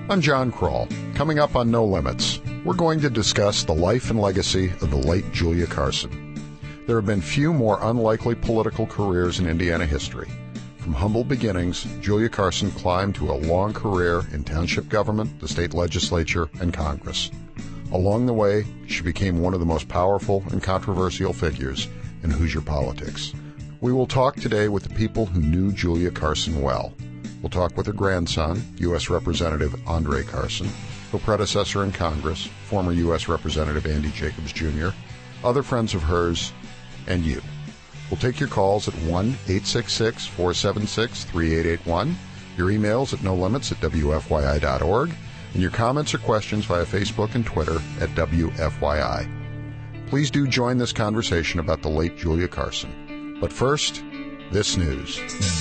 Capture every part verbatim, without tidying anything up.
I'm John Kroll. Coming up on No Limits, we're going to discuss the life and legacy of the late Julia Carson. There have been few more unlikely political careers in Indiana history. From humble beginnings, Julia Carson climbed to a long career in township government, the state legislature, and Congress. Along the way, she became one of the most powerful and controversial figures in Hoosier politics. We will talk today with the people who knew Julia Carson well. We'll talk with her grandson, U S Representative Andre Carson, her predecessor in Congress, former U S Representative Andy Jacobs Junior, other friends of hers, and you. We'll take your calls at one eight six six, four seven six, three eight eight one, your emails at no limits at w f y i dot org, and your comments or questions via Facebook and Twitter at W F Y I. Please do join this conversation about the late Julia Carson. But first, this news.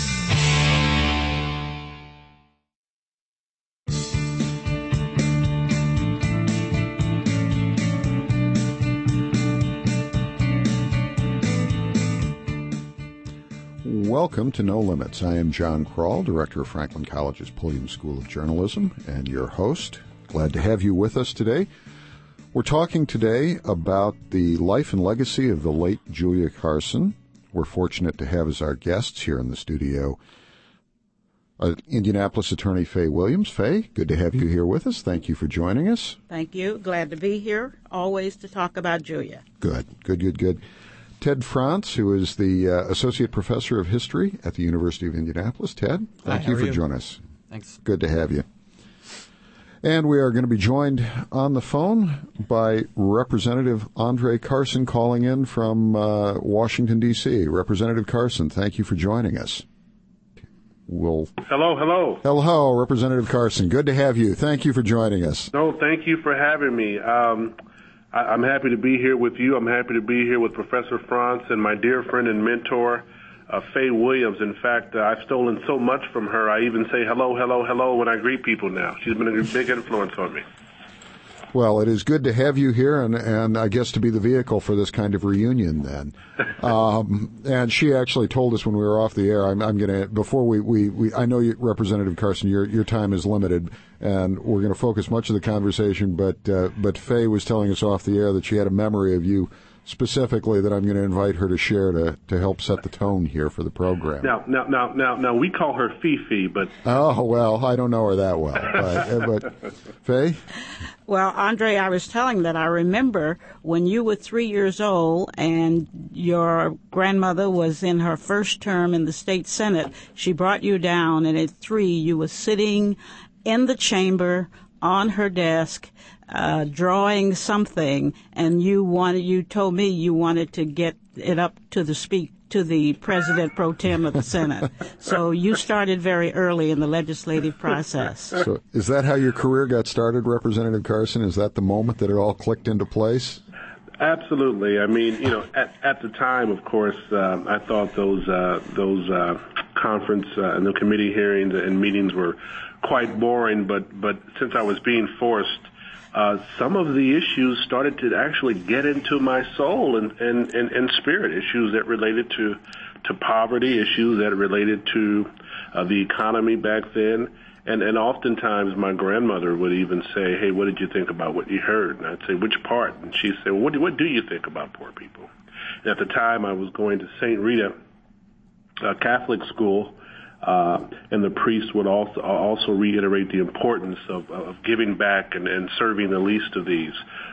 Welcome to No Limits. I am John Kroll, Director of Franklin College's Pulliam School of Journalism, and your host. Glad to have you with us today. We're talking today about the life and legacy of the late Julia Carson. We're fortunate to have as our guests here in the studio uh, Indianapolis attorney Faye Williams. Faye, good to have you here with us. Thank you for joining us. Thank you. Glad to be here, always to talk about Julia. Good, good, good, good. Ted Frantz, who is the uh, Associate Professor of History at the University of Indianapolis. Ted, thank Hi, you for you? joining us. Thanks. Good to have you. And we are going to be joined on the phone by Representative Andre Carson calling in from uh, Washington, D C Representative Carson, thank you for joining us. We'll... Hello, hello. Hello, Representative Carson. Good to have you. Thank you for joining us. No, thank you for having me. Um, I, I'm happy to be here with you. I'm happy to be here with Professor Frantz and my dear friend and mentor, uh, Faye Williams. In fact, uh, I've stolen so much from her, I even say hello, hello, hello when I greet people now. She's been a big influence on me. Well, it is good to have you here, and, and I guess to be the vehicle for this kind of reunion then. um, and she actually told us when we were off the air, I'm, I'm going to, before we, we, we, I know you, Representative Carson, your, your time is limited, and we're going to focus much of the conversation, but, uh, but Faye was telling us off the air that she had a memory of you specifically that I'm going to invite her to share to, to help set the tone here for the program. Now, now, now, now, now, we call her Fifi, but... Oh, well, I don't know her that well, but, but Faye? Well, Andre, I was telling that I remember when you were three years old and your grandmother was in her first term in the state senate, she brought you down, and at three you were sitting in the chamber on her desk, uh, drawing something, and you wanted, you told me you wanted to get it up to the speak, to the president pro tem of the Senate. So you started very early in the legislative process. So is that how your career got started, Representative Carson? Is that the moment that it all clicked into place? Absolutely. I mean, you know, at, at the time, of course, um, I thought those uh, those uh, conference uh, and the committee hearings and meetings were quite boring. But but since I was being forced, uh, some of the issues started to actually get into my soul and, and, and, and spirit. Issues that related to to poverty, issues that related to uh, the economy back then. And, and oftentimes my grandmother would even say, hey, what did you think about what you heard? And I'd say, which part? And she'd say, well, what do, what do you think about poor people? And at the time, I was going to Saint Rita uh, Catholic school, uh, and the priest would also also reiterate the importance of, of giving back and, and serving the least of these.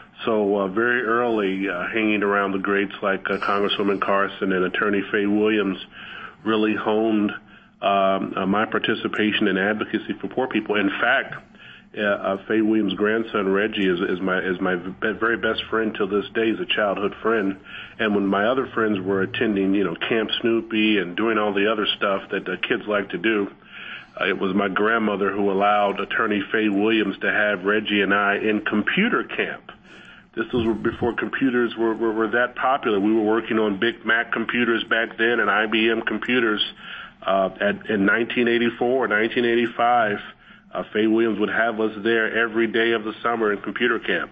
So uh, very early, uh, hanging around the greats like uh, Congresswoman Carson and Attorney Faye Williams really honed Um, uh, my participation in advocacy for poor people. In fact, uh, uh, Faye Williams' grandson Reggie is, is my is my very best friend till this day. He's a childhood friend. And when my other friends were attending, you know, Camp Snoopy and doing all the other stuff that uh, kids like to do, uh, it was my grandmother who allowed Attorney Faye Williams to have Reggie and I in computer camp. This was before computers were, were, were that popular. We were working on Big Mac computers back then and I B M computers. Uh, at, in nineteen eighty-four, nineteen eighty-five, uh, Faye Williams would have us there every day of the summer in computer camp.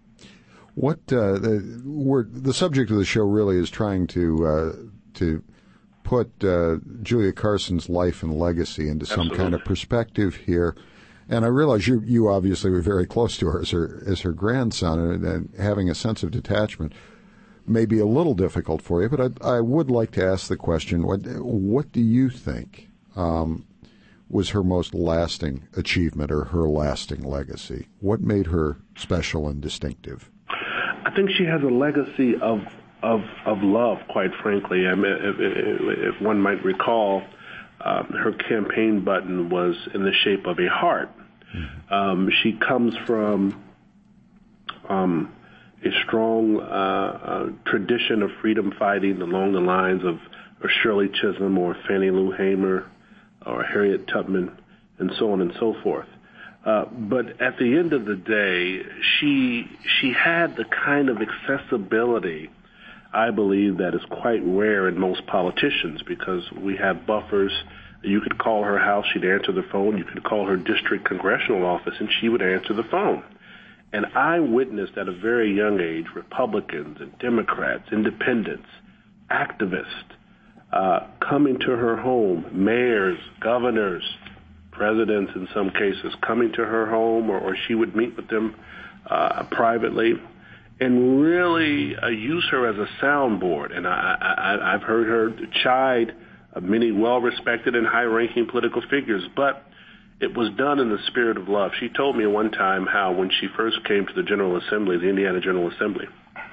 What uh, the, we're, the subject of the show really is trying to uh, to put uh, Julia Carson's life and legacy into some Absolutely. kind of perspective here. And I realize you, you obviously were very close to her as her, as her grandson, and, and having a sense of detachment may be a little difficult for you, but I, I would like to ask the question, what, what do you think um, was her most lasting achievement or her lasting legacy? What made her special and distinctive? I think she has a legacy of of, of love, quite frankly. I mean, if, if, if one might recall, uh, her campaign button was in the shape of a heart. Mm-hmm. Um, she comes from um, a strong uh, uh, tradition of freedom fighting along the lines of or Shirley Chisholm or Fannie Lou Hamer or Harriet Tubman and so on and so forth. Uh, but at the end of the day, she she had the kind of accessibility, I believe, that is quite rare in most politicians, because we have buffers. You could call her house, she'd answer the phone. You could call her district congressional office, and she would answer the phone. And I witnessed at a very young age Republicans and Democrats, independents, activists uh, coming to her home, mayors, governors, presidents in some cases coming to her home, or, or she would meet with them uh, privately and really uh, use her as a soundboard. And I, I, I've heard her chide uh, many well-respected and high-ranking political figures, but it was done in the spirit of love. She told me one time how when she first came to the General Assembly, the Indiana General Assembly,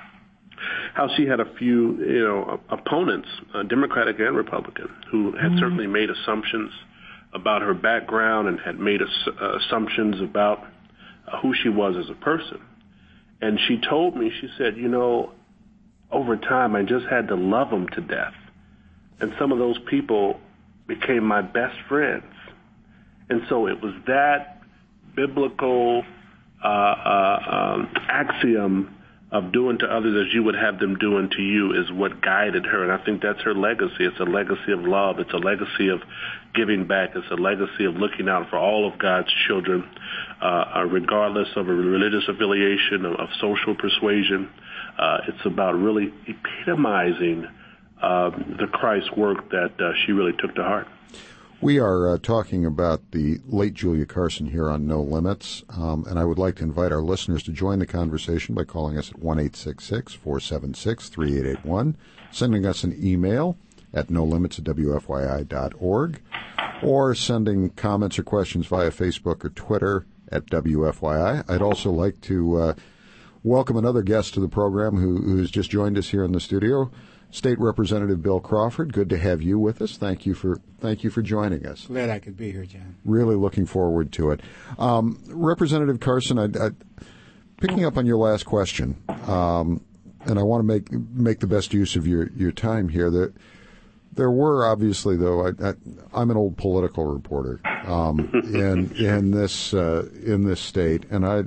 how she had a few, you know, opponents, uh, Democratic and Republican, who had mm-hmm. certainly made assumptions about her background and had made ass- uh, assumptions about uh, who she was as a person. And she told me, she said, you know, over time I just had to love them to death. And some of those people became my best friends. And so it was that biblical uh, uh, um, axiom of doing to others as you would have them doing to you is what guided her. And I think that's her legacy. It's a legacy of love. It's a legacy of giving back. It's a legacy of looking out for all of God's children, uh, regardless of a religious affiliation, of, of social persuasion. Uh, it's about really epitomizing uh, the Christ work that uh, she really took to heart. We are uh, talking about the late Julia Carson here on No Limits, um, and I would like to invite our listeners to join the conversation by calling us at one eight six six, four seven six, three eight eight one, sending us an email at no limits at w f y i dot org, or sending comments or questions via Facebook or Twitter at W F Y I. I'd also like to uh, welcome another guest to the program who, who's just joined us here in the studio. State Representative Bill Crawford, good to have you with us. Thank you for thank you for joining us. Glad I could be here, John. Really looking forward to it. Um, Representative Carson, I, I, picking up on your last question, um, and I want to make make the best use of your, your time here. There, there were obviously, though, I, I, I'm an old political reporter um, in in this uh, in this state, and I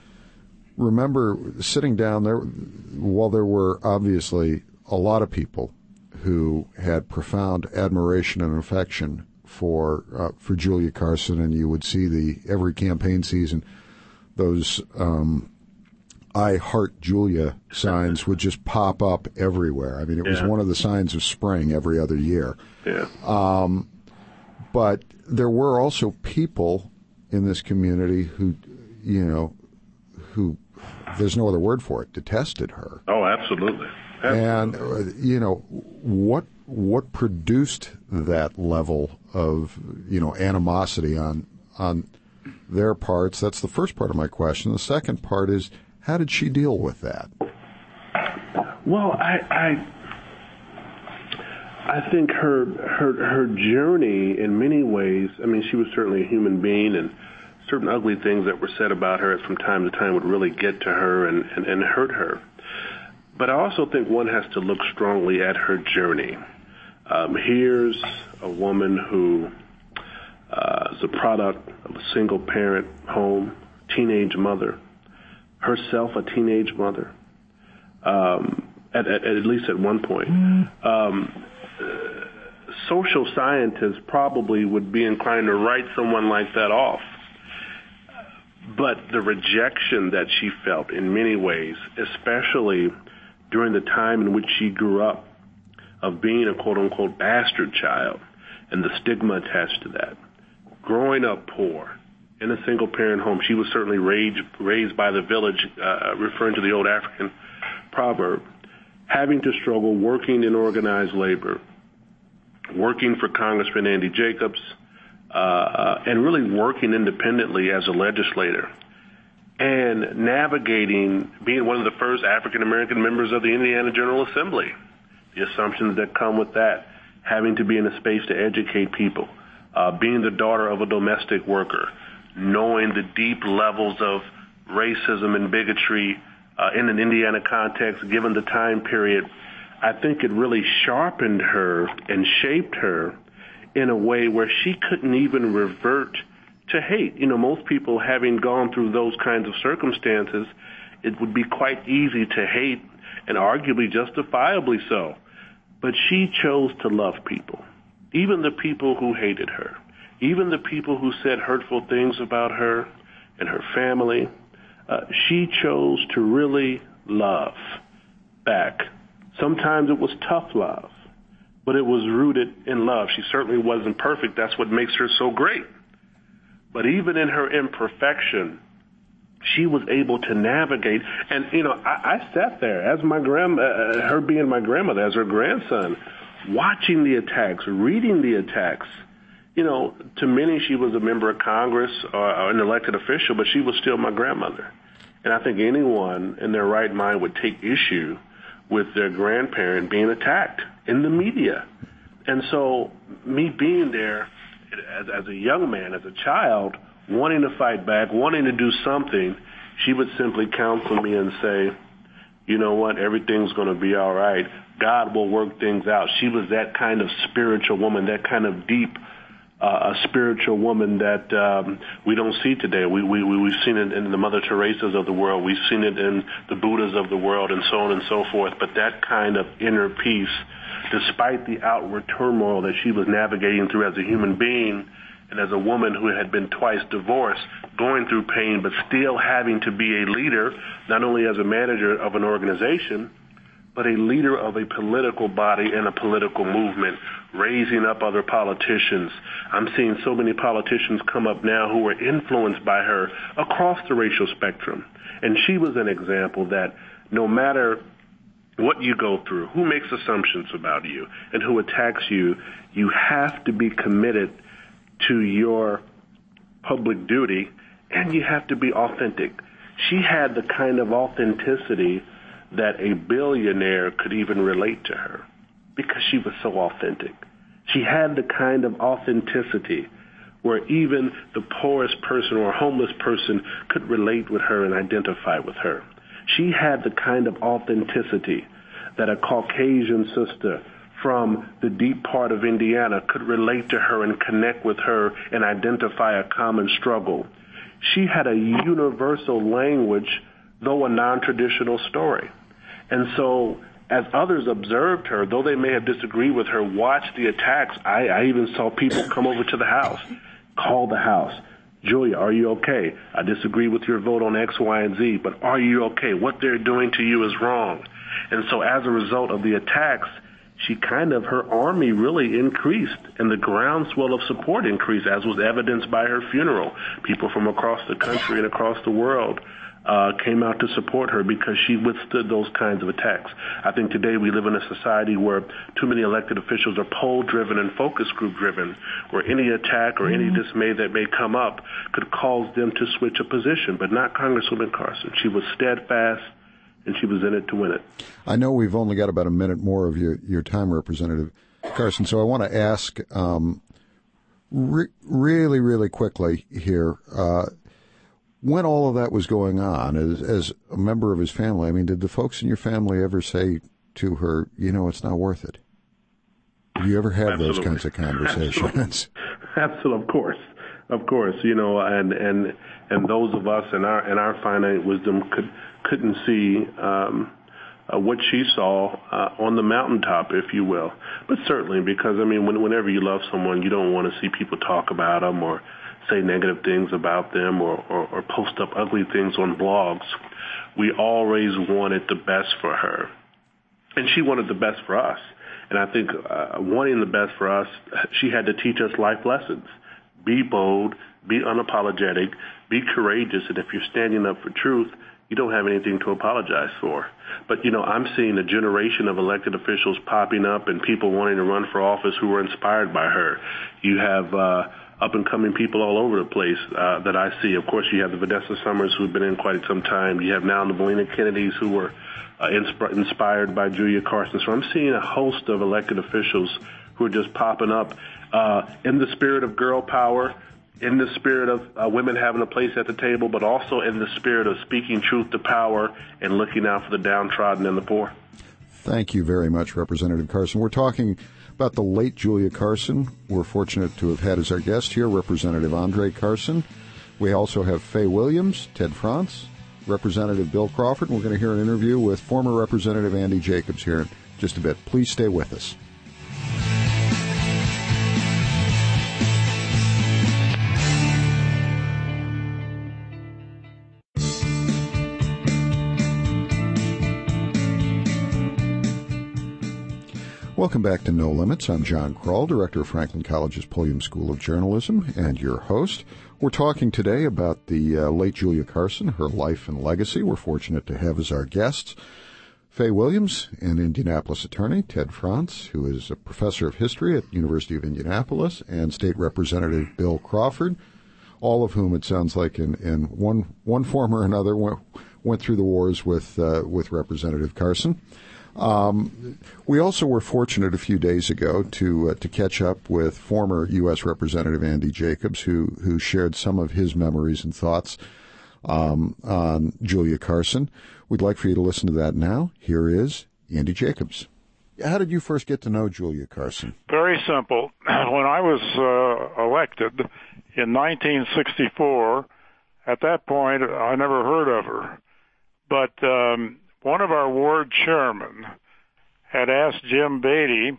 remember sitting down there. While there were obviously a lot of people who had profound admiration and affection for uh, for Julia Carson, and you would see the every campaign season those um, "I Heart Julia" signs would just pop up everywhere. I mean, it was yeah. one of the signs of spring every other year. Yeah. Um, but there were also people in this community who, you know, who there's no other word for it, detested her. Oh, absolutely. And, uh, you know, what what produced that level of, you know, animosity on on their parts? That's the first part of my question. The second part is, how did she deal with that? Well, I I, I think her her her journey in many ways, I mean, she was certainly a human being, and certain ugly things that were said about her from time to time would really get to her and, and, and hurt her. But I also think one has to look strongly at her journey. Um, here's a woman who uh, is a product of a single-parent home, teenage mother, herself a teenage mother, um, at, at, at least at one point. Um, uh, social scientists probably would be inclined to write someone like that off. But the rejection that she felt in many ways, especially during the time in which she grew up, of being a quote-unquote bastard child and the stigma attached to that, growing up poor in a single-parent home. She was certainly raised, raised by the village, uh, referring to the old African proverb, having to struggle working in organized labor, working for Congressman Andy Jacobs, uh, uh, and really working independently as a legislator, and navigating being one of the first African-American members of the Indiana General Assembly, the assumptions that come with that, having to be in a space to educate people, uh, being the daughter of a domestic worker, knowing the deep levels of racism and bigotry uh, in an Indiana context, given the time period. I think it really sharpened her and shaped her in a way where she couldn't even revert to hate. You know, most people, having gone through those kinds of circumstances, it would be quite easy to hate, and arguably justifiably so. But she chose to love people, even the people who hated her, even the people who said hurtful things about her and her family. Uh, she chose to really love back. Sometimes it was tough love, but it was rooted in love. She certainly wasn't perfect. That's what makes her so great. But even in her imperfection, she was able to navigate. And, you know, I, I sat there as my grand, uh, her being my grandmother, as her grandson, watching the attacks, reading the attacks. You know, to many, she was a member of Congress or, or an elected official, but she was still my grandmother. And I think anyone in their right mind would take issue with their grandparent being attacked in the media. And so me being there as, as a young man, as a child, wanting to fight back, wanting to do something, she would simply counsel me and say, you know what, everything's going to be all right. God will work things out. She was that kind of spiritual woman, that kind of deep uh, a spiritual woman that um, we don't see today. We, we, we've seen it in the Mother Teresas of the world. We've seen it in the Buddhas of the world and so on and so forth. But that kind of inner peace, despite the outward turmoil that she was navigating through as a human being and as a woman who had been twice divorced, going through pain, but still having to be a leader, not only as a manager of an organization, but a leader of a political body and a political movement, raising up other politicians. I'm seeing so many politicians come up now who are influenced by her across the racial spectrum. And she was an example that no matter what you go through, who makes assumptions about you, and who attacks you, you have to be committed to your public duty, and you have to be authentic. She had the kind of authenticity that a billionaire could even relate to her because she was so authentic. She had the kind of authenticity where even the poorest person or homeless person could relate with her and identify with her. She had the kind of authenticity that a Caucasian sister from the deep part of Indiana could relate to her and connect with her and identify a common struggle. She had a universal language, though a non-traditional story. And so as others observed her, though they may have disagreed with her, watched the attacks, I, I even saw people come over to the house, call the house. Julia, are you okay? I disagree with your vote on X, Y, and Z, but are you okay? What they're doing to you is wrong. And so as a result of the attacks, she kind of, her army really increased, and the groundswell of support increased, as was evidenced by her funeral. People from across the country and across the world uh, came out to support her because she withstood those kinds of attacks. I think today we live in a society where too many elected officials are poll-driven and focus group-driven, where any attack or any dismay that may come up could cause them to switch a position, but not Congresswoman Carson. She was steadfast, and she was in it to win it. I know we've only got about a minute more of your, your time, Representative Carson, so I want to ask um, re- really, really quickly here, uh, when all of that was going on, as, as a member of his family, I mean, did the folks in your family ever say to her, you know, it's not worth it? Have you ever had Absolutely. those kinds of conversations? Absolutely, of course. Of course, you know, and, and, and those of us in our, in our finite wisdom could, couldn't see um, uh, what she saw uh, on the mountaintop, if you will. But certainly, because, I mean, when, whenever you love someone, you don't want to see people talk about them or say negative things about them or, or, or post up ugly things on blogs. We always wanted the best for her. And she wanted the best for us. And I think uh, wanting the best for us, she had to teach us life lessons. be bold, be unapologetic, be courageous, and if you're standing up for truth, you don't have anything to apologize for. But, you know, I'm seeing a generation of elected officials popping up and people wanting to run for office who were inspired by her. You have uh, up-and-coming people all over the place uh, that I see. Of course, you have the Vanessa Summers, who've been in quite some time. You have now the Melina Kennedys, who were uh, insp- inspired by Julia Carson. So I'm seeing a host of elected officials who are just popping up uh, in the spirit of girl power, in the spirit of uh, women having a place at the table, but also in the spirit of speaking truth to power and looking out for the downtrodden and the poor. Thank you very much, Representative Carson. We're talking about the late Julia Carson. We're fortunate to have had as our guest here Representative Andre Carson. We also have Faye Williams, Ted France, Representative Bill Crawford. And we're going to hear an interview with former Representative Andy Jacobs here in just a bit. Please stay with us. Welcome back to No Limits. I'm John Kroll, Director of Franklin College's Pulliam School of Journalism, and your host. We're talking today about the uh, late Julia Carson, her life and legacy. We're fortunate to have as our guests Faye Williams, an Indianapolis attorney, Ted France, who is a professor of history at the University of Indianapolis, and State Representative Bill Crawford, all of whom it sounds like in, in one one form or another went, went through the wars with uh, with Representative Carson. Um, we also were fortunate a few days ago to uh, to catch up with former U S Representative Andy Jacobs, who who shared some of his memories and thoughts um, on Julia Carson. We'd like for you to listen to that now. Here is Andy Jacobs. How did you first get to know Julia Carson? Very simple. When I was uh, elected in nineteen sixty-four, at that point I never heard of her, but um, one of our ward chairmen had asked Jim Beatty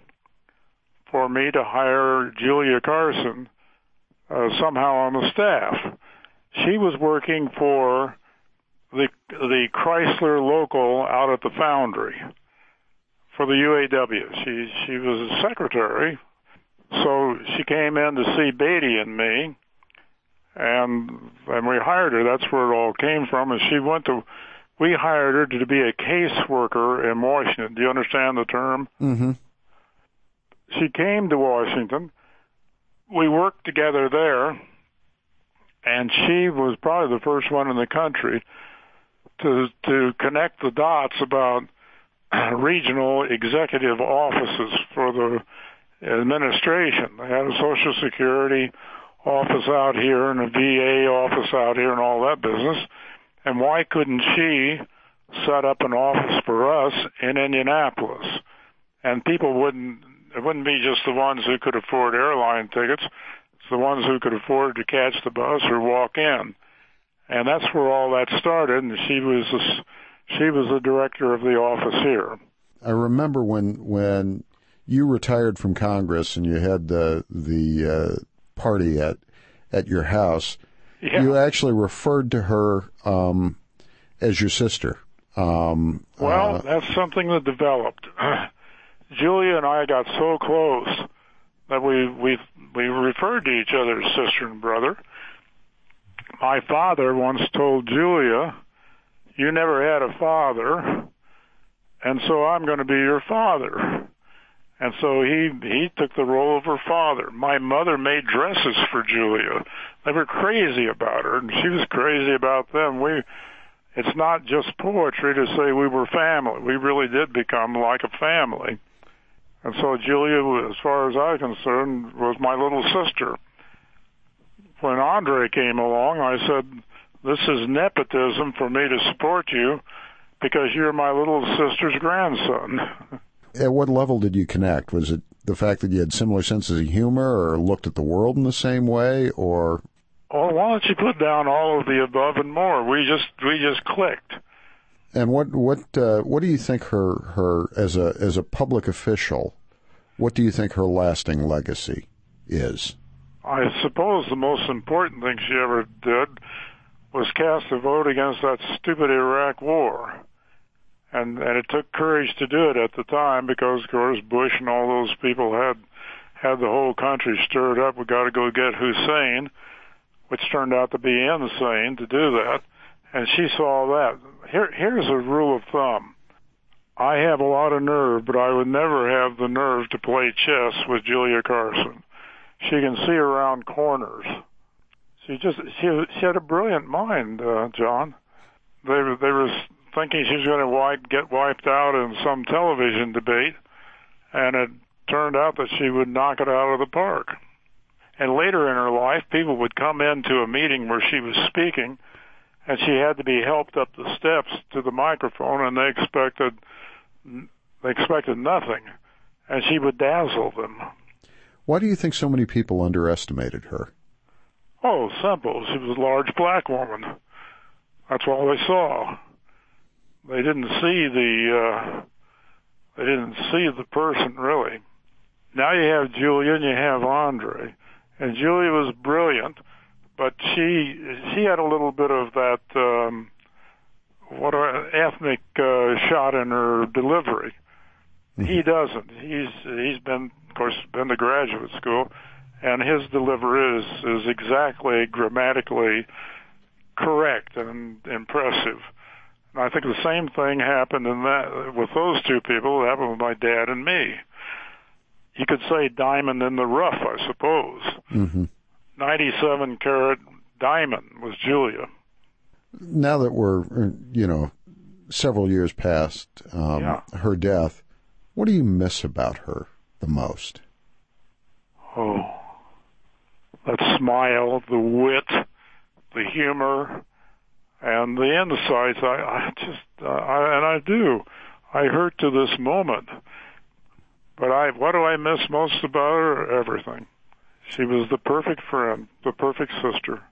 for me to hire Julia Carson uh, somehow on the staff. She was working for the the Chrysler local out at the Foundry for the U A W. She she was a secretary, so she came in to see Beatty and me, and and we hired her. That's where it all came from. And she went to. We hired her to be a caseworker in Washington. Do you understand the term? Mm-hmm. She came to Washington. We worked together there, and she was probably the first one in the country to to connect the dots about regional executive offices for the administration. They had a Social Security office out here and a V A office out here and all that business. And why couldn't she set up an office for us in Indianapolis? And people wouldn't, it wouldn't be just the ones who could afford airline tickets. It's the ones who could afford to catch the bus or walk in. And that's where all that started. And she was, a, she was the director of the office here. I remember when, when you retired from Congress and you had the, the, uh, party at, at your house. Yeah. You actually referred to her um, as your sister. Um, well, uh, that's something that developed. Julia and I got so close that we we we referred to each other as sister and brother. My father once told Julia, "You never had a father, and so I'm going to be your father." And so he he took the role of her father. My mother made dresses for Julia. They were crazy about her, and she was crazy about them. We, it's not just poetry to say we were family. We really did become like a family. And so Julia, as far as I'm concerned, was my little sister. When Andre came along, I said, "This is nepotism for me to support you because you're my little sister's grandson." At what level did you connect? Was it the fact that you had similar senses of humor or looked at the world in the same way, or? Oh, why don't you put down all of the above and more? We just we just clicked. And what what uh, what do you think her her as a as a public official? What do you think her lasting legacy is? I suppose the most important thing she ever did was cast a vote against that stupid Iraq war. And, and it took courage to do it at the time because, of course, Bush and all those people had had the whole country stirred up. We got to go get Hussein, which turned out to be insane to do that. And she saw that. Here, here's a rule of thumb. I have a lot of nerve, but I would never have the nerve to play chess with Julia Carson. She can see around corners. She just she, she had a brilliant mind, uh, John. They were they were thinking she was going to wipe, get wiped out in some television debate, and it turned out that she would knock it out of the park. And later in her life, people would come into a meeting where she was speaking, and she had to be helped up the steps to the microphone, and they expected they expected nothing, and she would dazzle them. Why do you think so many people underestimated her? Oh, simple. She was a large black woman. That's all they saw. They didn't see the uh, they didn't see the person really. Now you have Julia and you have Andre, and Julia was brilliant, but she she had a little bit of that um, what a ethnic uh, shot in her delivery. Mm-hmm. He doesn't. He's he's been, of course, been to graduate school, and his delivery is is exactly grammatically correct and impressive. And I think the same thing happened in that with those two people. It happened with my dad and me. You could say diamond in the rough, I suppose. Mm-hmm. ninety-seven carat diamond was Julia. Now that we're, you know, several years past um, yeah. her death, what do you miss about her the most? Oh, that smile, the wit, the humor, and the insights. I, I just, uh, I, and I do. I hurt to this moment. But I, what do I miss most about her? Everything. She was the perfect friend, the perfect sister.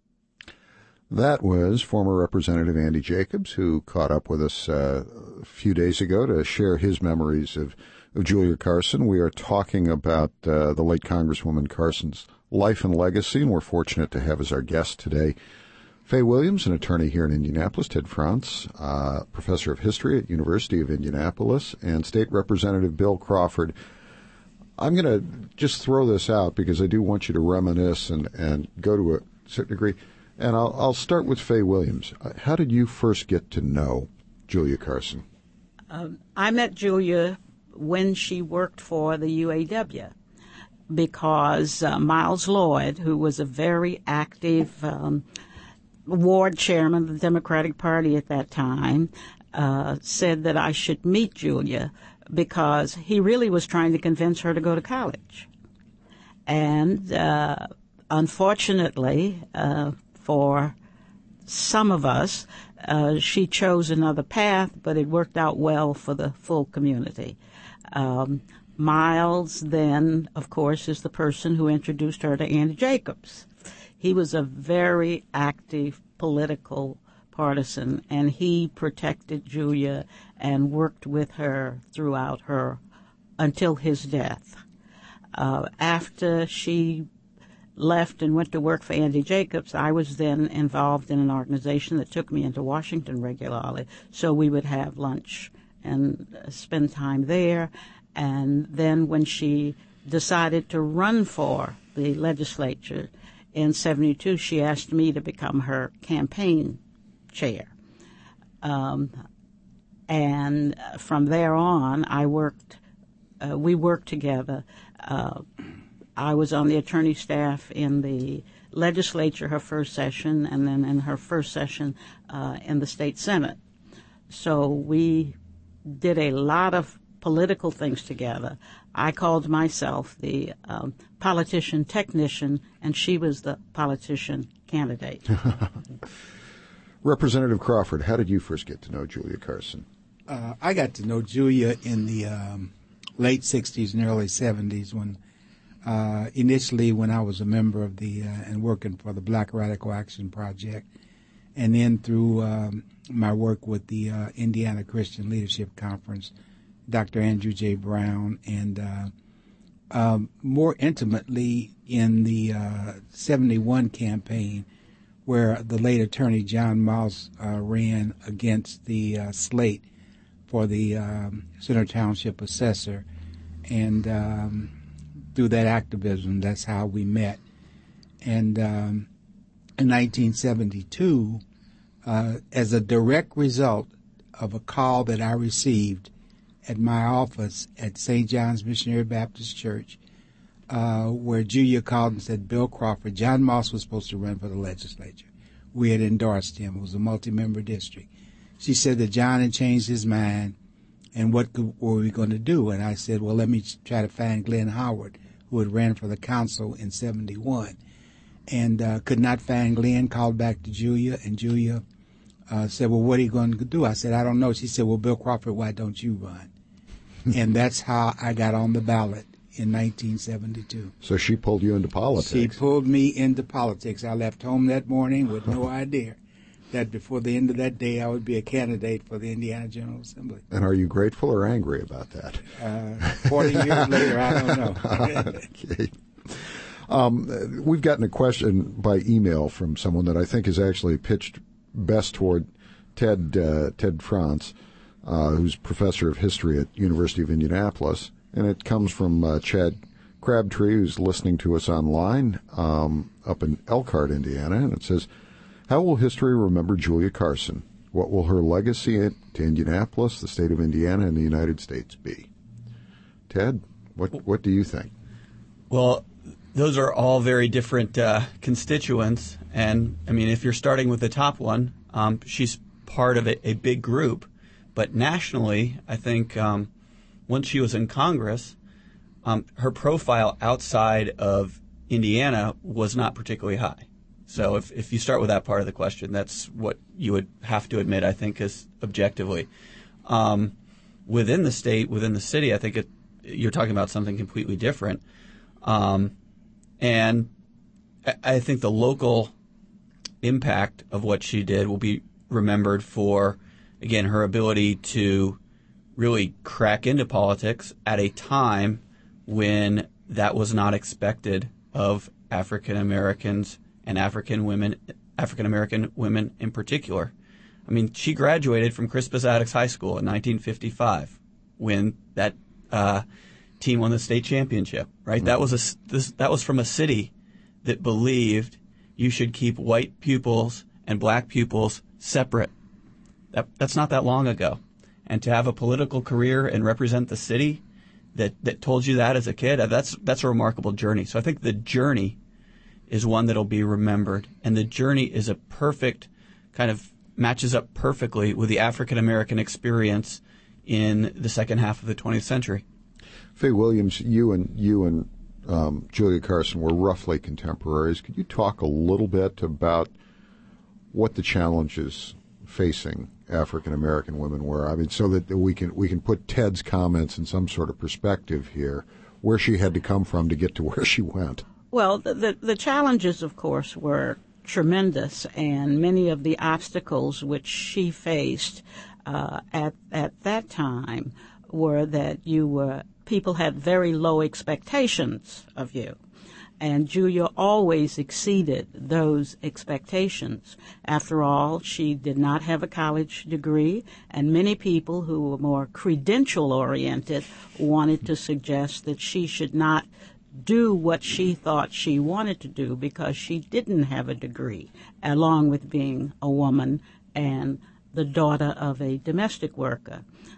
That was former Representative Andy Jacobs, who caught up with us uh, a few days ago to share his memories of, of Julia Carson. We are talking about uh, the late Congresswoman Carson's life and legacy, and we're fortunate to have as our guest today Fay Williams, an attorney here in Indianapolis, Ted Franz, uh, professor of history at University of Indianapolis, and State Representative Bill Crawford. I'm going to just throw this out because I do want you to reminisce and, and go to a certain degree. And I'll, I'll start with Fay Williams. How did you first get to know Julia Carson? Um, I met Julia when she worked for the U A W because uh, Miles Lloyd, who was a very active um, ward chairman of the Democratic Party at that time, uh, said that I should meet Julia because he really was trying to convince her to go to college. And uh, unfortunately, uh, for some of us, uh, she chose another path, but it worked out well for the full community. Um, Miles then, of course, is the person who introduced her to Andy Jacobs. He was a very active political partisan, and he protected Julia and worked with her throughout her until his death. Uh, after she left and went to work for Andy Jacobs, I was then involved in an organization that took me into Washington regularly, so we would have lunch and spend time there. And then when she decided to run for the legislature in seventy-two, she asked me to become her campaign chair. Um, and from there on, I worked, uh, we worked together. Uh, I was on the attorney staff in the legislature, her first session, and then in her first session uh, in the state senate. So we did a lot of political things together. I called myself the um, politician technician, and she was the politician candidate. Representative Crawford, how did you first get to know Julia Carson? Uh, I got to know Julia in the um, late sixties and early seventies when Uh, initially when I was a member of the, uh, and working for the Black Radical Action Project, and then through um, my work with the uh, Indiana Christian Leadership Conference, Doctor Andrew J. Brown, and uh, um, more intimately in the uh, seventy-one campaign, where the late Attorney John Mouse uh, ran against the uh, slate for the um, Center Township Assessor, and um, through that activism, that's how we met. And um, in nineteen seventy-two, uh, as a direct result of a call that I received at my office at Saint John's Missionary Baptist Church, uh, where Julia called and said, Bill Crawford, John Moss was supposed to run for the legislature. We had endorsed him. It was a multi-member district. She said that John had changed his mind, and what could, were we going to do? And I said, well, let me try to find Glenn Howard, who had ran for the council in seventy-one. And uh, could not find Glenn, called back to Julia, and Julia uh, said, well, what are you going to do? I said, I don't know. She said, well, Bill Crawford, why don't you run? And that's how I got on the ballot in nineteen seventy-two. So she pulled you into politics. She pulled me into politics. I left home that morning with no idea that before the end of that day I would be a candidate for the Indiana General Assembly. And are you grateful or angry about that? Uh, forty years later, I don't know. Okay. Um, we've gotten a question by email from someone that I think is actually pitched best toward Ted uh, Ted France, uh, who's professor of history at University of Indianapolis, and it comes from uh, Chad Crabtree, who's listening to us online um, up in Elkhart, Indiana, and it says, how will history remember Julia Carson? What will her legacy to Indianapolis, the state of Indiana, and the United States be? Ted, what what do you think? Well, those are all very different uh, constituents, and I mean, if you're starting with the top one, um, she's part of a, a big group. But nationally, I think um, once she was in Congress, um, her profile outside of Indiana was not particularly high. So if, if you start with that part of the question, that's what you would have to admit, I think, is objectively. Um, within the state, within the city, I think it, you're talking about something completely different. Um, and I think the local impact of what she did will be remembered for, again, her ability to really crack into politics at a time when that was not expected of African Americans and African women, African American women in particular. I mean, she graduated from Crispus Attucks High School in nineteen fifty-five when that uh, team won the state championship. Right? Mm-hmm. That was a this, that was from a city that believed you should keep white pupils and black pupils separate. That that's not that long ago, and to have a political career and represent the city that that told you that as a kid, that's that's a remarkable journey. So I think the journey is one that'll be remembered, and the journey is a perfect kind of matches up perfectly with the African American experience in the second half of the twentieth century. Faye Williams, you and you and um, Julia Carson were roughly contemporaries. Could you talk a little bit about what the challenges facing African American women were? I mean, so that we can we can put Ted's comments in some sort of perspective here, where she had to come from to get to where she went. Well, the, the, the challenges, of course, were tremendous, and many of the obstacles which she faced uh, at at that time were that you were people had very low expectations of you, and Julia always exceeded those expectations. After all, she did not have a college degree, and many people who were more credential-oriented wanted to suggest that she should not do what she thought she wanted to do because she didn't have a degree, along with being a woman and the daughter of a domestic worker.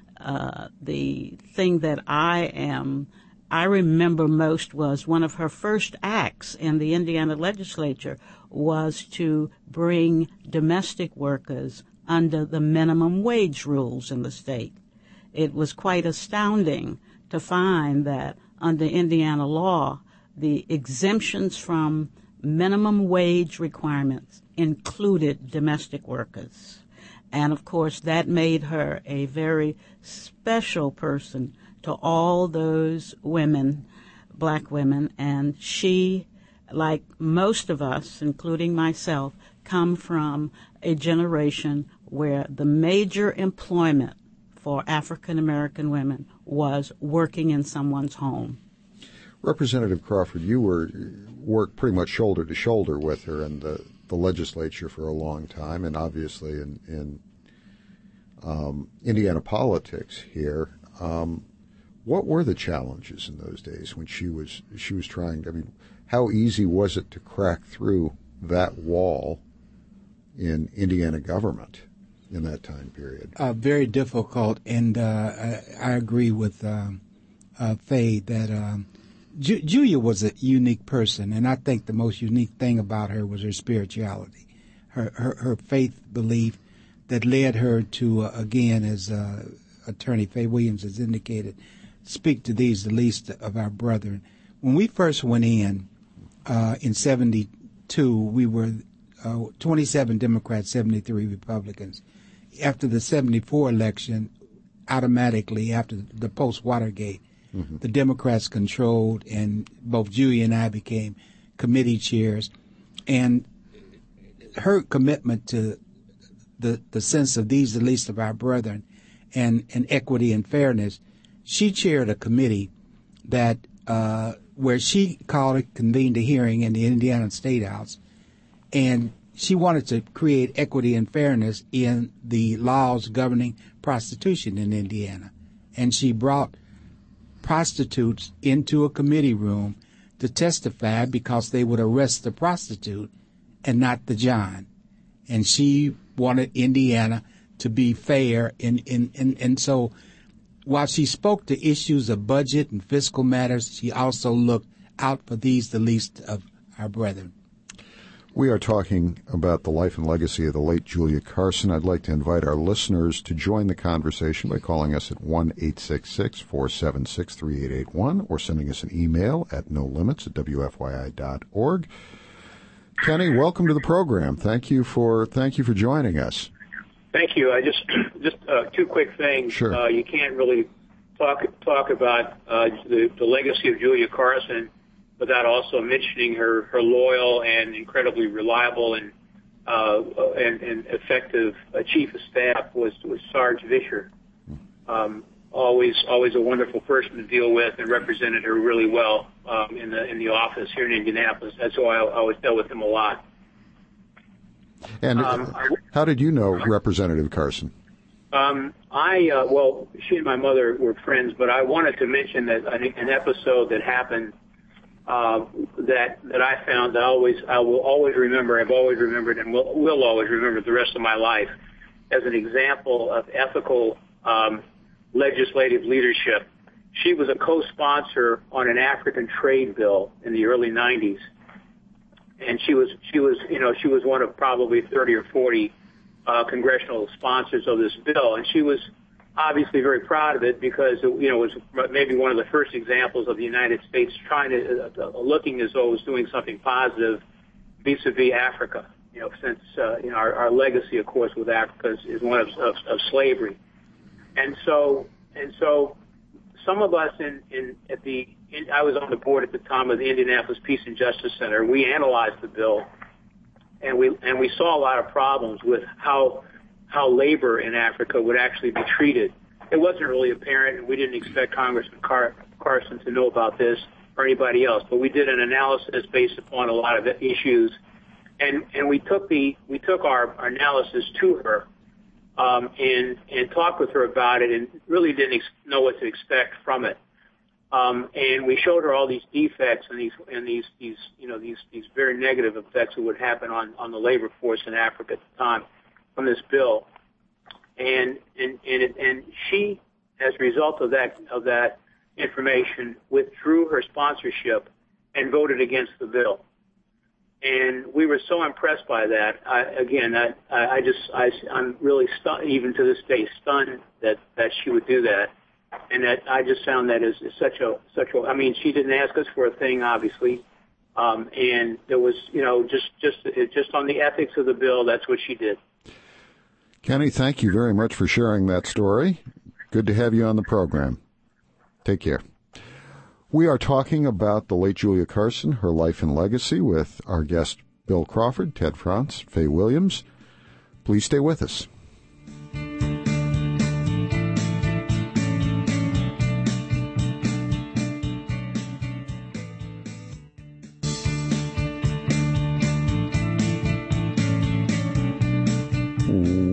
Uh, the thing that I am, I remember most was one of her first acts in the Indiana legislature was to bring domestic workers under the minimum wage rules in the state. It was quite astounding to find that under Indiana law, the exemptions from minimum wage requirements included domestic workers. And, of course, that made her a very special person to all those women, black women. And she, like most of us, including myself, come from a generation where the major employment for African American women was working in someone's home. Representative Crawford, you were worked pretty much shoulder to shoulder with her in the, the legislature for a long time, and obviously in, in um, Indiana politics here. Um, what were the challenges in those days when she was she was trying to, I mean, how easy was it to crack through that wall in Indiana government in that time period? Uh, very difficult, and uh, I, I agree with um, uh, Faye that um, Ju- Julia was a unique person, and I think the most unique thing about her was her spirituality, her her, her faith belief that led her to, uh, again, as uh, Attorney Faye Williams has indicated, speak to these, the least of our brethren. When we first went in, uh, in seventy-two, we were uh, twenty-seven Democrats, seventy-three Republicans. After the seventy-four election, automatically, after the post-Watergate, mm-hmm. the Democrats controlled, and both Julia and I became committee chairs. And her commitment to the, the sense of these, the least of our brethren, and, and equity and fairness, she chaired a committee that uh, where she called it, convened a hearing in the Indiana State House, and she wanted to create equity and fairness in the laws governing prostitution in Indiana. And she brought prostitutes into a committee room to testify because they would arrest the prostitute and not the John. And she wanted Indiana to be fair. And, and, and, and so while she spoke to issues of budget and fiscal matters, she also looked out for these, the least of our brethren. We are talking about the life and legacy of the late Julia Carson. I'd like to invite our listeners to join the conversation by calling us at one eight six six, four seven six, three eight eight one or sending us an email at no limits at w f y i dot org. Kenny, welcome to the program. Thank you for thank you for joining us. Thank you. I just just uh, two quick things. Sure. Uh, you can't really talk talk about uh, the, the legacy of Julia Carson without also mentioning her, her loyal and incredibly reliable and uh, and, and effective uh, chief of staff was was Sarge Vischer. Um, always always a wonderful person to deal with, and represented her really well um, in the in the office here in Indianapolis. That's why I, I always dealt with him a lot. And um, how did you know Representative Carson? Um, I uh, well, she and my mother were friends, but I wanted to mention that I think an episode that happened uh, that that I found that I always I will always remember. I've always remembered, and will will always remember the rest of my life as an example of ethical um, legislative leadership. She was a co-sponsor on an African trade bill in the early nineties. And she was, she was, you know, she was one of probably thirty or forty uh, congressional sponsors of this bill, and she was obviously very proud of it because, you know, it was maybe one of the first examples of the United States trying to, uh, looking as though it was doing something positive vis-a-vis Africa. You know, since uh, you know our, our legacy, of course, with Africa is, is one of, of, of slavery, and so and so some of us in, in at the in, I was on the board at the time of the Indianapolis Peace and Justice Center. We analyzed the bill, and we and we saw a lot of problems with how how labor in Africa would actually be treated. It wasn't really apparent, and we didn't expect Congressman Car- Carson to know about this or anybody else. But we did an analysis based upon a lot of issues, and and we took the we took our, our analysis to her. Um, and, and talked with her about it, and really didn't ex- know what to expect from it. Um, and we showed her all these defects and these, and these, these, you know, these, these very negative effects that would happen on, on the labor force in Africa at the time from this bill. And, and, and, it, and she, as a result of that, of that information, withdrew her sponsorship and voted against the bill. And we were so impressed by that. I, again, I, I just, I, I'm really stunned, even to this day, stunned that, that she would do that. And that I just found that is, is such a, such a, I mean, she didn't ask us for a thing, obviously. Um, and there was, you know, just, just, just on the ethics of the bill, that's what she did. Kenny, thank you very much for sharing that story. Good to have you on the program. Take care. We are talking about the late Julia Carson, her life and legacy, with our guests Bill Crawford, Ted Franz, Faye Williams. Please stay with us.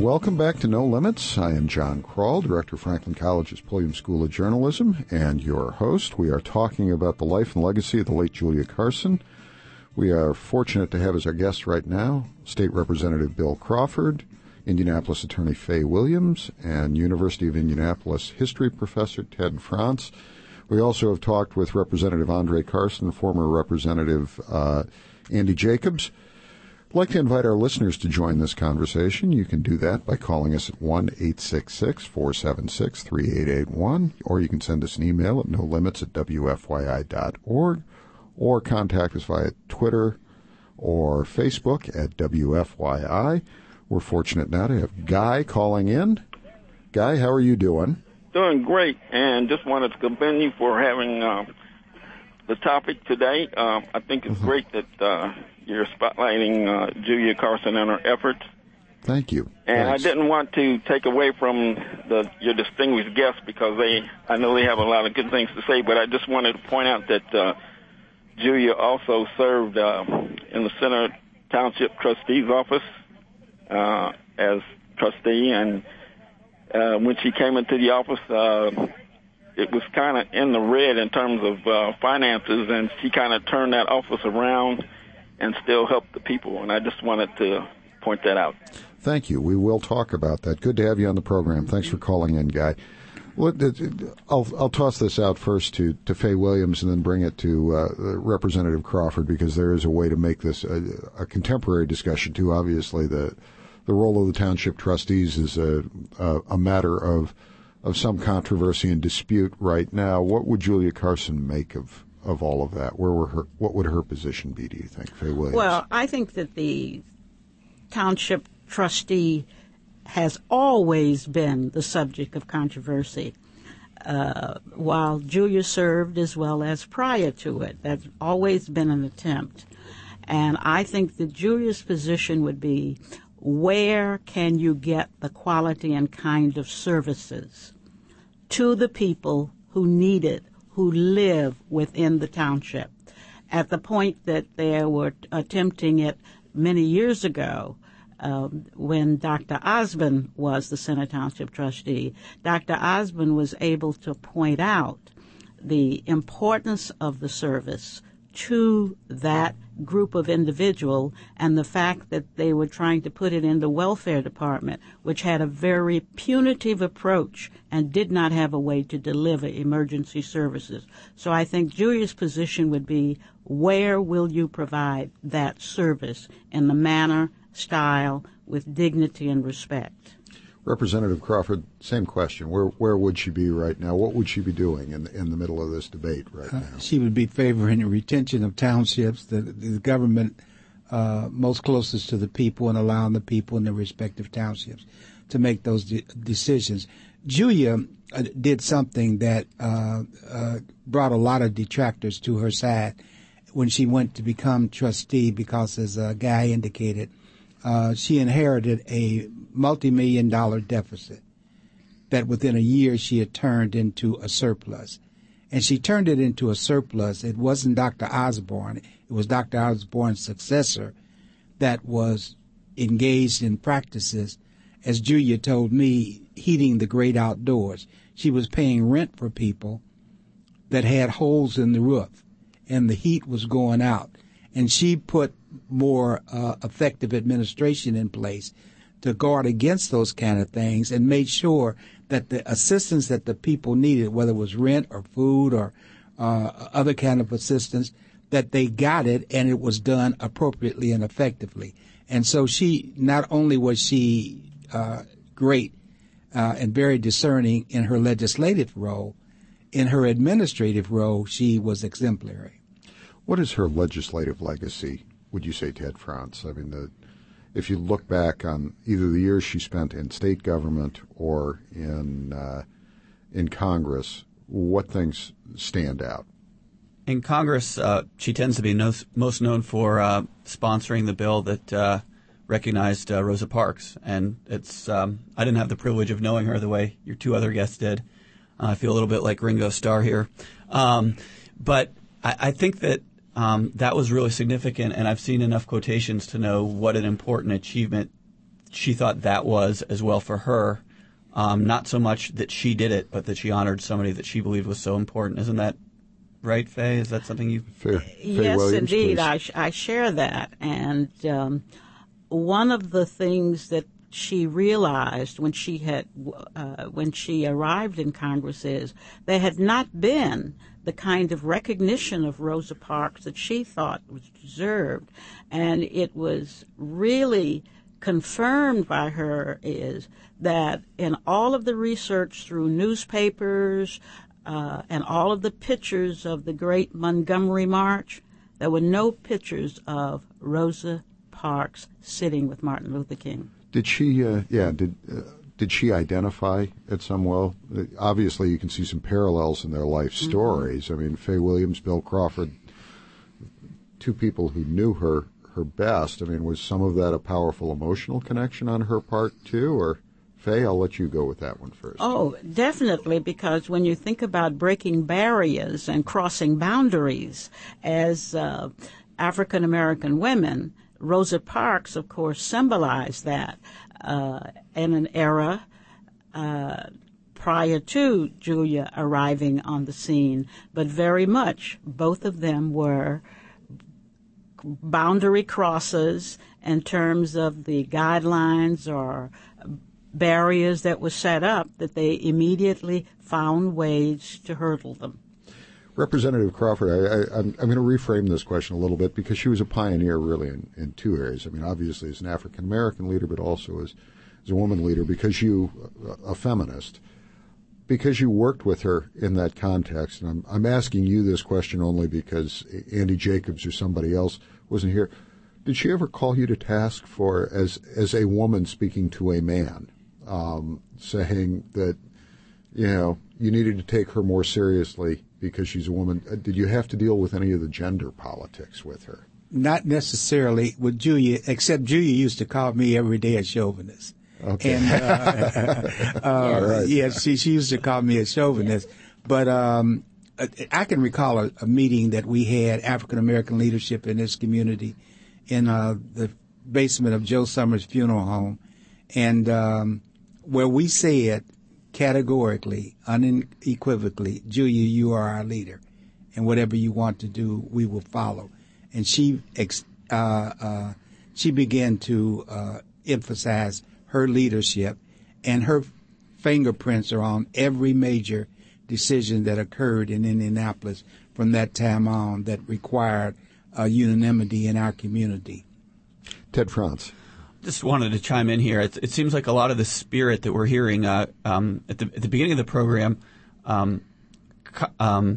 welcome back to No Limits. I am John Kroll, Director of Franklin College's Pulliam School of Journalism, and your host. We are talking about the life and legacy of the late Julia Carson. We are fortunate to have as our guest right now State Representative Bill Crawford, Indianapolis Attorney Fay Williams, and University of Indianapolis history professor Ted Frantz. We also have talked with Representative Andre Carson, former Representative uh, Andy Jacobs. I'd like to invite our listeners to join this conversation. You can do that by calling us at one eight six six, four seven six, three eight eight one, or you can send us an email at no limits at w f y i dot org, or contact us via Twitter or Facebook at W F Y I. We're fortunate now to have Guy calling in. Guy, how are you doing? Doing great, and just wanted to commend you for having uh, the topic today. Uh, I think it's mm-hmm. great that uh, you're spotlighting uh, Julia Carson and her efforts. Thank you. And Thanks. I didn't want to take away from the, your distinguished guests because they, I know they have a lot of good things to say, but I just wanted to point out that uh, Julia also served uh, in the Center Township Trustee's office uh, as trustee, and uh, when she came into the office, uh, it was kind of in the red in terms of uh, finances, and she kind of turned that office around and still helped the people, and I just wanted to point that out. Thank you. We will talk about that. Good to have you on the program. Thanks for calling in, Guy. Well, I'll, I'll toss this out first to, to Fay Williams and then bring it to uh, Representative Crawford, because there is a way to make this a, a contemporary discussion, too. Obviously, the the role of the township trustees is a, a, a matter of of some controversy and dispute right now. What would Julia Carson make of, of all of that? Where were her? What would her position be, do you think, Fay Williams? Well, I think that the township trustee has always been the subject of controversy, uh, while Julia served as well as prior to it. That's always been an attempt. And I think that Julia's position would be, where can you get the quality and kind of services to the people who need it, who live within the township? At the point that they were attempting it many years ago, Um, when Doctor Osborne was the Center Township trustee, Doctor Osborne was able to point out the importance of the service to that group of individual, and the fact that they were trying to put it in the welfare department, which had a very punitive approach and did not have a way to deliver emergency services. So I think Julia's position would be, where will you provide that service in the manner, style, with dignity and respect? Representative Crawford, same question. Where where would she be right now? What would she be doing in the, in the middle of this debate right now? Uh, she would be favoring the retention of townships, the, the government uh, most closest to the people, and allowing the people in their respective townships to make those de- decisions. Julia uh, did something that uh, uh, brought a lot of detractors to her side when she went to become trustee, because, as a guy indicated, uh, she inherited a multi-million dollar deficit that within a year she had turned into a surplus. And she turned it into a surplus. It wasn't Doctor Osborne. It was Doctor Osborne's successor that was engaged in practices, as Julia told me, heating the great outdoors. She was paying rent for people that had holes in the roof, and the heat was going out. And she put more uh, effective administration in place to guard against those kind of things, and made sure that the assistance that the people needed, whether it was rent or food or uh, other kind of assistance, that they got it, and it was done appropriately and effectively. And so she, not only was she uh, great uh, and very discerning in her legislative role, in her administrative role, she was exemplary. What is her legislative legacy, would you say, Ted Frantz? I mean, the, if you look back on either the years she spent in state government or in uh, in Congress, what things stand out? In Congress, uh, she tends to be no, most known for uh, sponsoring the bill that uh, recognized uh, Rosa Parks. And it's um, I didn't have the privilege of knowing her the way your two other guests did. Uh, I feel a little bit like Ringo Starr here. Um, but I, I think that Um, that was really significant, and I've seen enough quotations to know what an important achievement she thought that was as well for her. Um, not so much that she did it, but that she honored somebody that she believed was so important. Isn't that right, Faye? Is that something you... Fair. Faye yes, Williams, indeed. please. I, sh- I share that. And um, one of the things that she realized when she had uh, when she arrived in Congress is there had not been the kind of recognition of Rosa Parks that she thought was deserved. And it was really confirmed by her is that in all of the research through newspapers uh, and all of the pictures of the great Montgomery March, there were no pictures of Rosa Parks sitting with Martin Luther King. Did she, uh, yeah, did uh, did she identify at some well? Uh, obviously, you can see some parallels in their life stories. Mm-hmm. I mean, Faye Williams, Bill Crawford, two people who knew her her best. I mean, was some of that a powerful emotional connection on her part, too? Or, Faye, I'll let you go with that one first. Oh, definitely, because when you think about breaking barriers and crossing boundaries as uh, African-American women, Rosa Parks, of course, symbolized that uh, in an era uh, prior to Julia arriving on the scene, but very much both of them were boundary crossers in terms of the guidelines or barriers that were set up, that they immediately found ways to hurdle them. Representative Crawford, I, I, I'm, I'm going to reframe this question a little bit because she was a pioneer really in, in two areas. I mean, obviously as an African-American leader, but also as, as a woman leader, because you, a feminist, because you worked with her in that context. And I'm, I'm asking you this question only because Andy Jacobs or somebody else wasn't here. Did she ever call you to task for, as as a woman speaking to a man, um, saying that, you know, you needed to take her more seriously because she's a woman? Did you have to deal with any of the gender politics with her? Not necessarily with Julia, except Julia used to call me every day a chauvinist. Okay. And, uh, uh, All right. Yeah, she, she used to call me a chauvinist. But um, I can recall a, a meeting that we had, African-American leadership in this community, in uh, the basement of Joe Summers Funeral Home, and um, where we said categorically, unequivocally, Julia, you are our leader, and whatever you want to do, we will follow. And she ex- uh, uh, she began to uh, emphasize her leadership, and her fingerprints are on every major decision that occurred in Indianapolis from that time on that required uh, unanimity in our community. Ted Franz. Just wanted to chime in here. It, it seems like a lot of the spirit that we're hearing uh, um, at, the, at the beginning of the program, um, um,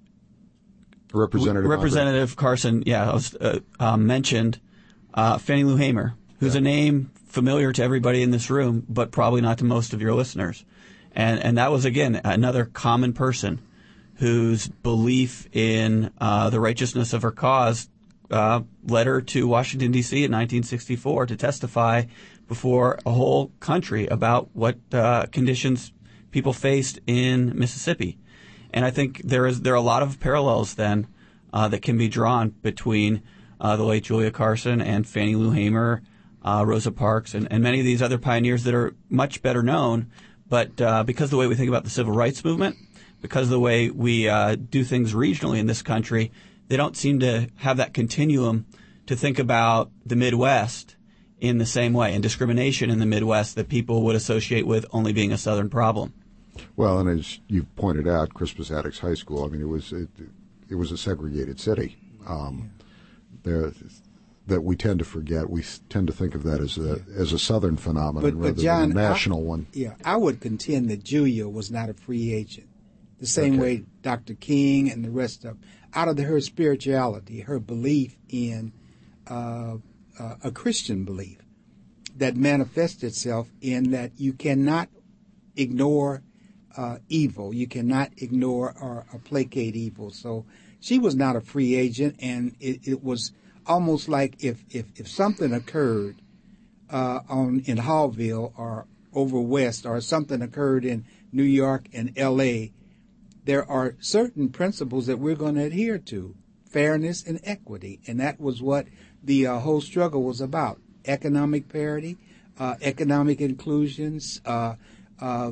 Representative Representative Carson, yeah, was, uh, uh, mentioned uh, Fannie Lou Hamer, who's yeah. a name familiar to everybody in this room, but probably not to most of your listeners. And and that was, again, another common person whose belief in uh, the righteousness of her cause uh, led her to Washington, D C in nineteen sixty-four to testify before a whole country about what uh, conditions people faced in Mississippi. And I think there is there are a lot of parallels then uh, that can be drawn between uh, the late Julia Carson and Fannie Lou Hamer, uh, Rosa Parks, and, and many of these other pioneers that are much better known. But uh, because of the way we think about the civil rights movement, because of the way we uh, do things regionally in this country, they don't seem to have that continuum to think about the Midwest in the same way, and discrimination in the Midwest that people would associate with only being a Southern problem. Well, and as you pointed out, Crispus Attucks High School, I mean, it was it, it was a segregated city. Um, there, that we tend to forget. We tend to think of that as a as a Southern phenomenon but, rather but John, than a national I, one. Yeah, I would contend that Julia was not a free agent. The same okay. way Doctor King and the rest of out of the, her spirituality, her belief in uh, uh, a Christian belief that manifests itself in that you cannot ignore uh, evil, you cannot ignore or, or placate evil. So she was not a free agent, and it, it was almost like if, if, if something occurred uh, on in Hallville or over west, or something occurred in New York and L A, there are certain principles that we're going to adhere to, fairness and equity, and that was what the uh, whole struggle was about. Economic parity, uh, economic inclusions, uh, uh,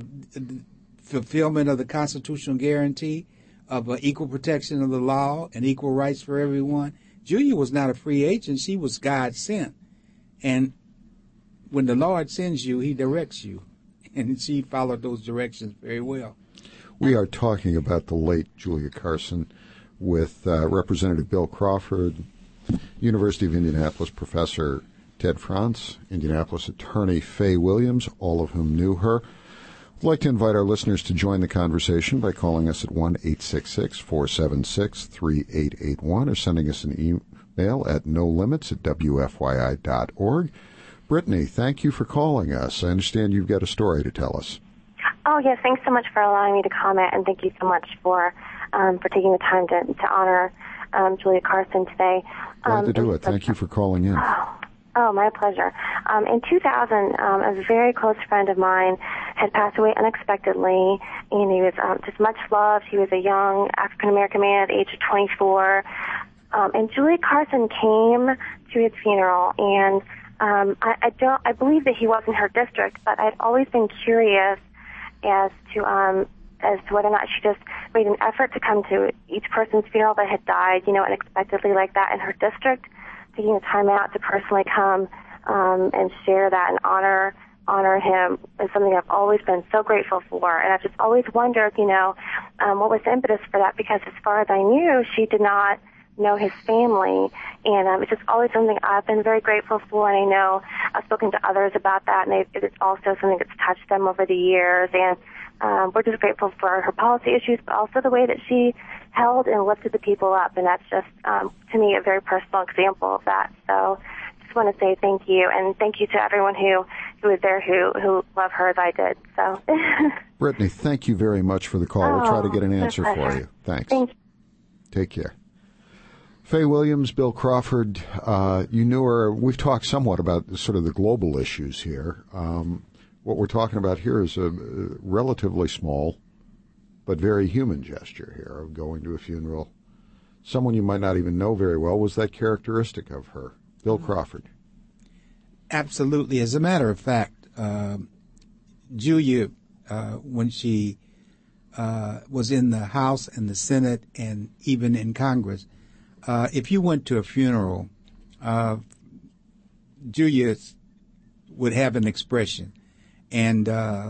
fulfillment of the constitutional guarantee of uh, equal protection of the law and equal rights for everyone. Julia was not a free agent. She was God sent. And when the Lord sends you, he directs you. And she followed those directions very well. We are talking about the late Julia Carson with uh, Representative Bill Crawford, University of Indianapolis professor Ted Franz, Indianapolis attorney Faye Williams, all of whom knew her. I'd like to invite our listeners to join the conversation by calling us at one eight six six, four seven six, three eight eight one or sending us an email at no limits at w f y i dot org. Brittany, thank you for calling us. I understand you've got a story to tell us. Oh, yes. Thanks so much for allowing me to comment, and thank you so much for um, for taking the time to, to honor um, Julia Carson today. Glad um, to do it. Thank you for calling in. Oh, oh my pleasure. Um, in two thousand, um, a very close friend of mine had passed away unexpectedly, and he was um, just much loved. He was a young African-American man at the age of twenty-four, um, and Julia Carson came to his funeral, and um, I, I don't. I believe that he was in her district, but I'd always been curious as to um, as to whether or not she just made an effort to come to each person's funeral that had died, you know, unexpectedly like that in her district, taking the time out to personally come um, and share that and honor honor him is something I've always been so grateful for. And I've just always wondered, you know, um, what was the impetus for that? Because as far as I knew, she did not know his family, and um, it's just always something I've been very grateful for, and I know I've spoken to others about that, and they, it's also something that's touched them over the years, and um, we're just grateful for her policy issues, but also the way that she held and lifted the people up, and that's just, um, to me, a very personal example of that. So just want to say thank you, and thank you to everyone who, who was there who, who loved her as I did. So, Brittany, thank you very much for the call. Oh, we'll try to get an answer for pleasure. you. Thanks. Thank you. Take care. Faye Williams, Bill Crawford, uh, you knew her. We've talked somewhat about sort of the global issues here. Um, what we're talking about here is a, a relatively small but very human gesture here of going to a funeral. Someone you might not even know very well. Was that characteristic of her? Bill Crawford. Absolutely. As a matter of fact, uh, Julia, uh, when she uh, was in the House and the Senate and even in Congress, Uh, if you went to a funeral, uh, Julia would have an expression and uh,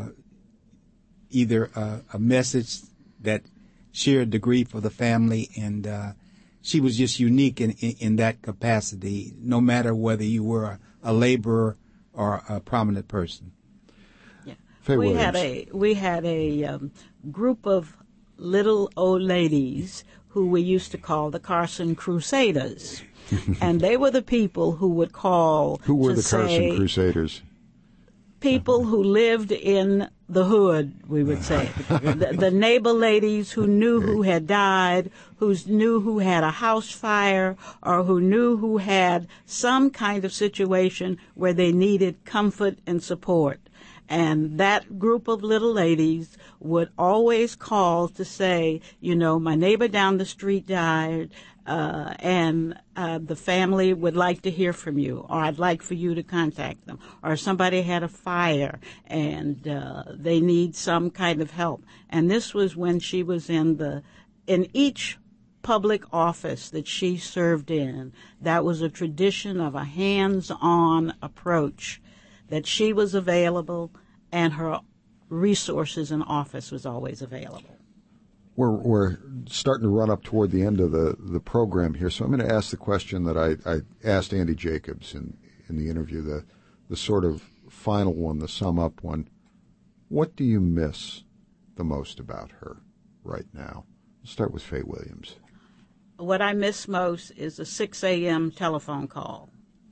either a, a message that shared the grief of the family, and uh, she was just unique in, in, in that capacity, no matter whether you were a, a laborer or a prominent person. Yeah. Faye we Williams. had a we had a um, group of little old ladies who we used to call the Carson Crusaders. And they were the people who would call Who were to the Carson say, Crusaders? people who lived in the hood, we would say. the, the neighbor ladies who knew who had died, who knew who had a house fire, or who knew who had some kind of situation where they needed comfort and support. And that group of little ladies would always call to say, you know, my neighbor down the street died, uh, and uh, the family would like to hear from you, or I'd like for you to contact them, or somebody had a fire and uh, they need some kind of help. And this was when she was in the, in each public office that she served in, that was a tradition of a hands-on approach, that she was available and her resources in office was always available. We're, we're starting to run up toward the end of the, the program here, so I'm going to ask the question that I, I asked Andy Jacobs in, in the interview, the, the sort of final one, the sum up one. What do you miss the most about her right now? Let's start with Faye Williams. What I miss most is a six a.m. telephone call.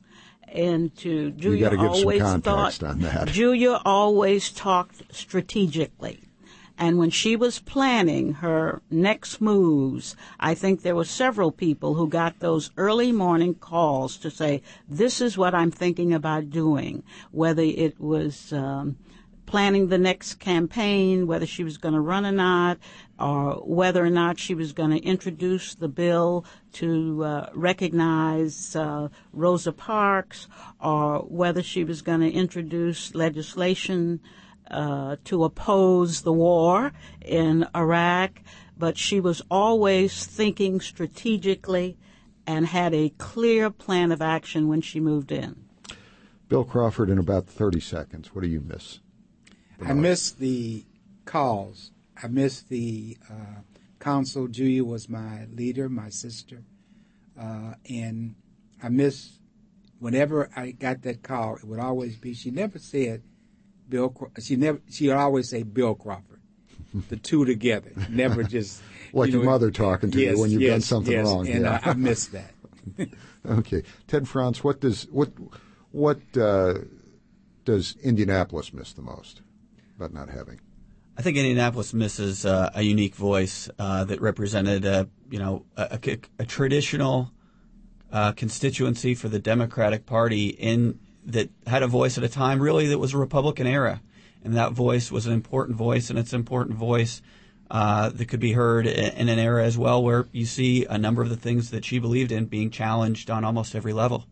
And to Julia, you got to give always some context thought, on that. Julia always talked strategically. And when she was planning her next moves, I think there were several people who got those early morning calls to say, this is what I'm thinking about doing, whether it was um, planning the next campaign, whether she was going to run or not, or whether or not she was going to introduce the bill to uh, recognize uh, Rosa Parks, or whether she was going to introduce legislation uh, to oppose the war in Iraq. But she was always thinking strategically and had a clear plan of action when she moved in. Bill Crawford, in about thirty seconds, what do you miss? I miss the calls. I miss the uh, council. Julia was my leader, my sister. Uh, and I miss whenever I got that call, it would always be, she never said Bill, she never, she would always say Bill Crawford, the two together, never just. Like you know, your mother talking to yes, you when you've yes, done something yes, wrong. And yeah. I, I miss that. Okay. Ted Franz, what does, what, what, uh, does Indianapolis miss the most about not having? I think Indianapolis misses uh, a unique voice uh, that represented, a, you know, a, a, a traditional uh, constituency for the Democratic Party in that had a voice at a time really that was a Republican era, and that voice was an important voice, and it's an important voice uh, that could be heard in, in an era as well where you see a number of the things that she believed in being challenged on almost every level.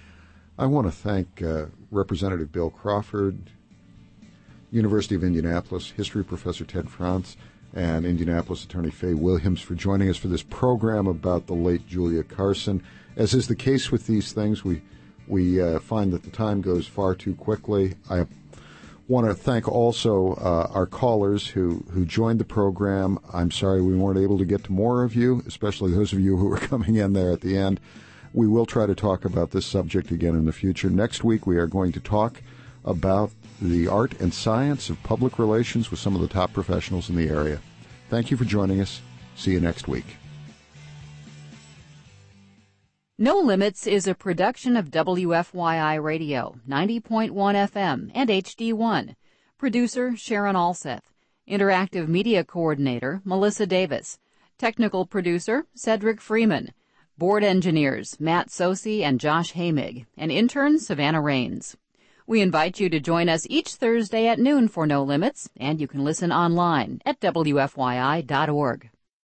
I want to thank uh, Representative Bill Crawford, University of Indianapolis history professor Ted Franz, and Indianapolis attorney Faye Williams for joining us for this program about the late Julia Carson. As is the case with these things, we we uh, find that the time goes far too quickly. I want to thank also uh, our callers who, who joined the program. I'm sorry we weren't able to get to more of you, especially those of you who were coming in there at the end. We will try to talk about this subject again in the future. Next week we are going to talk about the art and science of public relations with some of the top professionals in the area. Thank you for joining us. See you next week. No Limits is a production of W F Y I Radio, ninety point one F M and H D one. Producer Sharon Alseth. Interactive Media Coordinator Melissa Davis. Technical Producer Cedric Freeman. Board Engineers Matt Sosi and Josh Hamig. And intern Savannah Rains. We invite you to join us each Thursday at noon for No Limits, and you can listen online at W F Y I dot org.